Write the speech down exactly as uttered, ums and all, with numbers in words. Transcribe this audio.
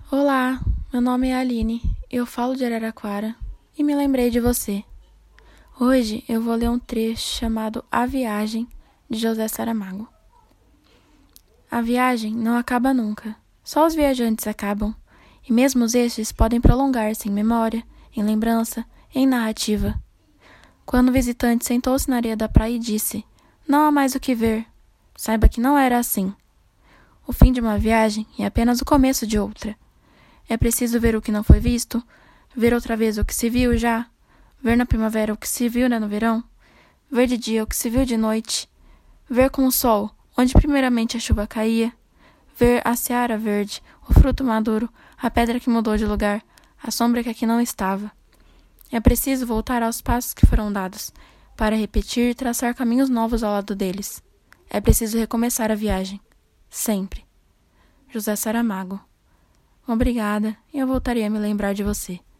Olá, meu nome é Aline, eu falo de Araraquara e me lembrei de você. Hoje eu vou ler um trecho chamado A Viagem, de José Saramago. A viagem não acaba nunca, só os viajantes acabam, e mesmo estes podem prolongar-se em memória, em lembrança, em narrativa. Quando o visitante sentou-se na areia da praia e disse: "Não há mais o que ver", saiba que não era assim. O fim de uma viagem é apenas o começo de outra. É preciso ver o que não foi visto, ver outra vez o que se viu já, ver na primavera o que se viu no verão, ver de dia o que se viu de noite, ver com o sol onde primeiramente a chuva caía, ver a seara verde, o fruto maduro, a pedra que mudou de lugar, a sombra que aqui não estava. É preciso voltar aos passos que foram dados, para repetir e traçar caminhos novos ao lado deles. É preciso recomeçar a viagem. Sempre. José Saramago. Obrigada, e eu voltarei a me lembrar de você.